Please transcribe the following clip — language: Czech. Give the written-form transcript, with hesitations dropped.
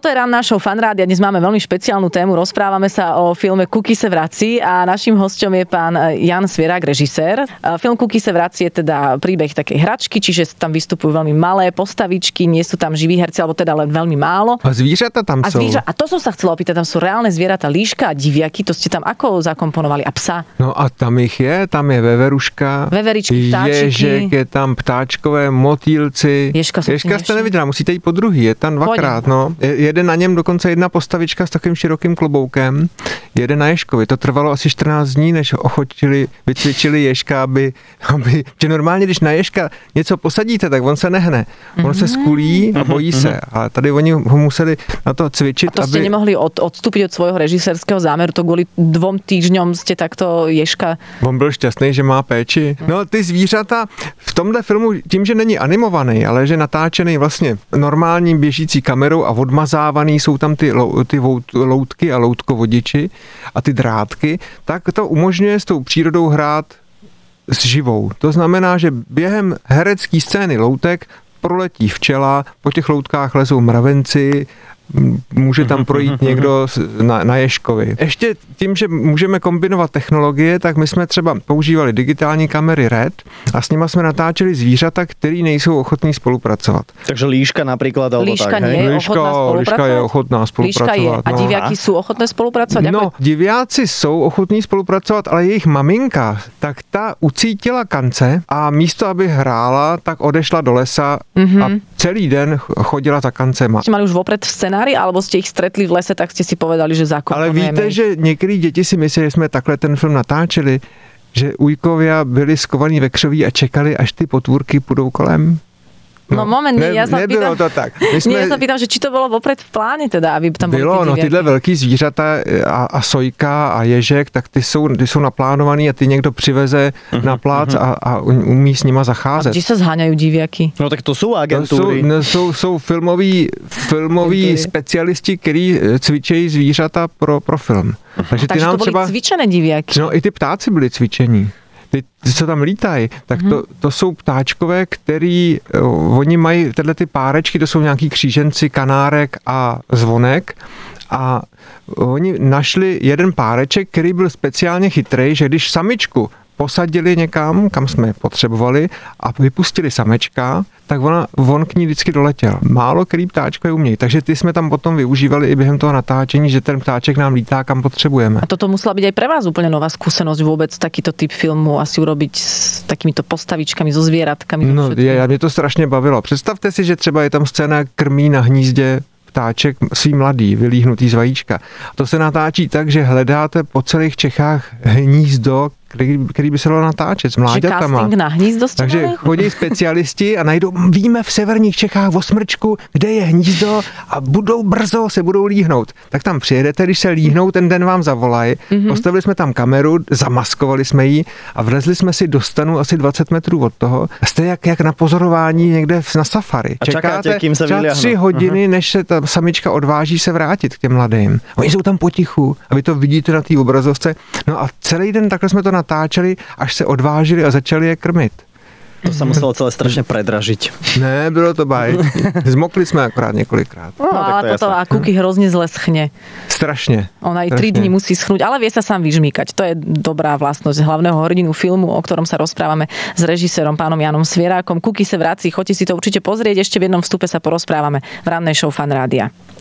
Toto je ranná show Fanrádia. Dnes máme veľmi špeciálnu tému. Rozprávame sa o filme Kuky se vrací a naším hosťom je pán Jan Svierák, režisér. Film Kuky se vrací je teda príbeh takej hračky, čiže tam vystupujú veľmi malé postavičky, nie sú tam živí herci, alebo teda len veľmi málo. A zvířata tam sú. A to som sa chcela opýtať, tam sú reálne zvieratá, líška a diviaky, to ste tam ako zakomponovali? A psa? No a tam ich je, tam je veveruška, veveričky, vtáčiky. Ježek, je tam ptáčkové, motýlci. Ježka jste neviděla, musíte jít po druhý, je tam dvakrát, no. Jede na něm dokonce jedna postavička s takovým širokým kloboukem, jede na ježkovi. To trvalo asi 14 dní, než vycvičili ježka, aby že normálně, když na ježka něco posadíte, tak on se nehne. On se skulí a bojí se. A tady oni ho museli na to cvičit, a to ste nemohli odstúpiť od svojho režisérskeho zámeru, to kvôli 2 týždňom ste takto ježka... On byl šťastný, že má péči. No ty zvířata v tomhle filmu, tím, že není animovaný, ale že natáčený vlastně normální běžící kamerou a odmazávaný jsou tam ty loutky a loutkovodiči a ty drátky, tak to umožňuje s tou přírodou hrát s živou. To znamená, že během herecké scény loutek proletí včela, po těch loutkách lezou mravenci, může tam projít někdo na ježkovi. Ještě tím, že můžeme kombinovat technologie, tak my jsme třeba používali digitální kamery RED a s nima jsme natáčeli zvířata, který nejsou ochotní spolupracovat. Takže líška například, alebo líška tak, hej? Líška je ochotná spolupracovat. Líška je. A diviaky jsou ochotné spolupracovat? No, diviáci jsou ochotní spolupracovat, ale jejich maminka, tak ta ucítila kance a místo, aby hrála, tak odešla do lesa a celý den chodila za kancema. Ste mali už vopred scenári, alebo ste ich stretli v lese, tak ste si povedali, že zakomponujeme. Ale víte, že některé děti si myslí, že jsme takhle ten film natáčeli, že ujkovia byli skovaní ve křoví a čekali, až ty potvůrky půjdou kolem? No moment, ja sa nebylo pýtam, to tak. ja sa pýtam, že či to bolo vopred v pláne teda, aby tam bylo, boli tyhle velký zvířata a sojka a ježek, tak ty jsou naplánovaný a ty někdo přiveze na plác a umí s nima zacházet. A kde sa zháňajú diviaky? No tak to sú agentúry. Jsou filmoví specialisti, kteří cvičejí zvířata pro film. Takže Takže to byly cvičené diviaky. No i ty ptáci byli cvičení. Ty, co tam lítají, tak to jsou ptáčkové, který oni mají tyhle ty párečky, to jsou nějaký kříženci, kanárek a zvonek a oni našli jeden páreček, který byl speciálně chytrý, že když samičku posadili někam, kam jsme je potřebovali a vypustili samečka, tak on k ní vždycky doletěl. Málo který ptáčko je umějí, takže ty jsme tam potom využívali i během toho natáčení, že ten ptáček nám lítá, kam potřebujeme. A toto musela byť aj pre vás úplne nová skúsenosť vôbec takýto typ filmu asi urobiť s takýmito postavičkami, so zvieratkami. No, mě to strašně bavilo. Představte si, že třeba je tam scéna krmí na hnízdě ptáček svý mladý, vylíhnutý z vajíčka. To se natáčí tak, že hledáte po celých Čechách hnízdo, který by se dalo natáčet s mláďatama. Casting na hnízdo ste Takže mali? chodí specialisti a najdou, víme v severních Čechách o smrčku, kde je hnízdo a brzo se budou líhnout. Tak tam přijedete, když se líhnou, ten den vám zavolají. Postavili jsme tam kameru, zamaskovali jsme ji a vlezli jsme si do stanu asi 20 metrů od toho. Jste jak na pozorování někde na safari. A čekáte, kým se vyléhnou. 3 hodiny, než se ta samička odváží se vrátit k těm mladým. Oni jsou tam potichu a vy to vidíte na té obrazovce. No a celý den takhle jsme to natáčeli, až se odvážili a začali je krmit. To sa muselo celé strašne predražiť. Ne, bylo to báječné. Zmokli jsme akorát několikrát. No, ale toto a Kuky hrozne zle schne. Strašne. Ona aj 3 dní musí schnúť, ale vie sa sám vyžmýkať. To je dobrá vlastnosť hlavného hrdinu filmu, o ktorom sa rozprávame s režisérom pánom Janom Svierákom. Kuky se vrací, choďte si to určite pozrieť. Ešte v jednom vstupe sa porozprávame v rannej show Fanrádia.